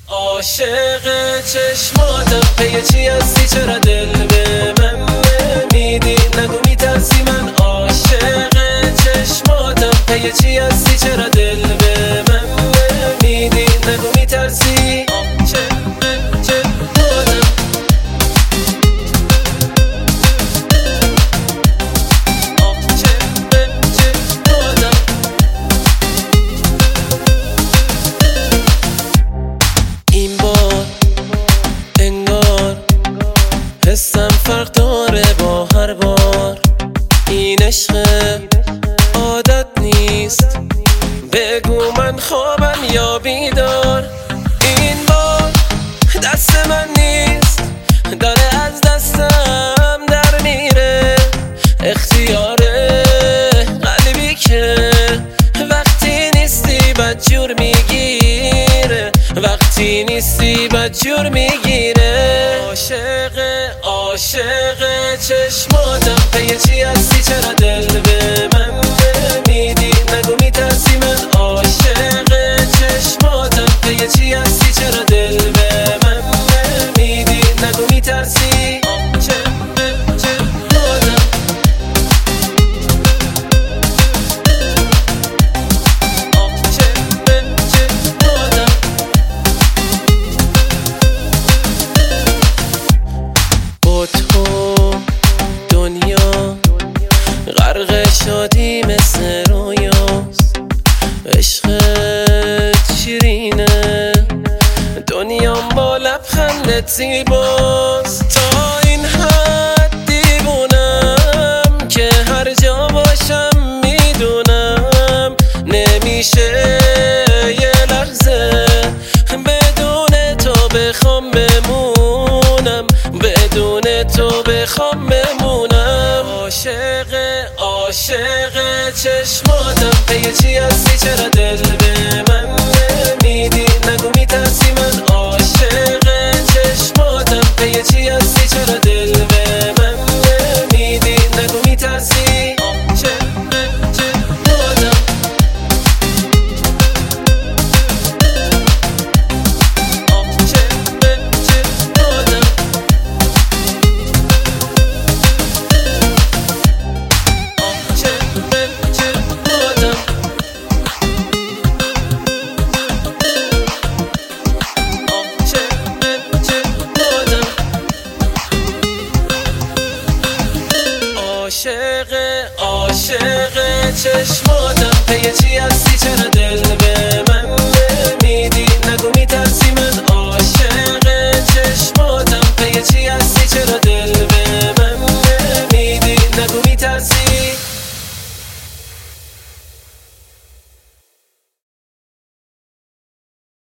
عاشق چشماتم پی چی هستی؟ چرا دل به من نمیدی؟ نگو میترسی من عاشق چشماتم پی چی هستی؟ چرا دل به من نمیدی؟ نگو میترسی حسم فرق داره با هر بار، این عشق عادت نیست، بگو من خوابم یا بیدار. این بار دست من نیست، داره از دستم در میره، اختیار قلبی که وقتی نیستی بدجور میگیره، وقتی نیستی بدجور میگیره. عاشق چشماتم پی چی هستی؟ چرا دل به من نمیدی؟ نگو میترسی من عاشق چشماتم پی چی هستی؟ چرا دل به من نمیدی؟ نگو میترسی غرق شادی مثل رویاست، عشقت شیرینه، دنیام با لبخندت زیباست. تا این حد دیوونم که هر جا باشم میدونم نمیشه یه لحظه بدون تو بخوام بمونم، بدون تو بخوام بمونم. عاشق چشماتم پی چی هستی؟ چرا دل به من نمیدی؟ نگو میترسی من عاشق چشماتم پی چی هستی؟ چرا دل به من نمیدی؟ نگو میترسی عاشق چشماتم پی چی هستی؟ چرا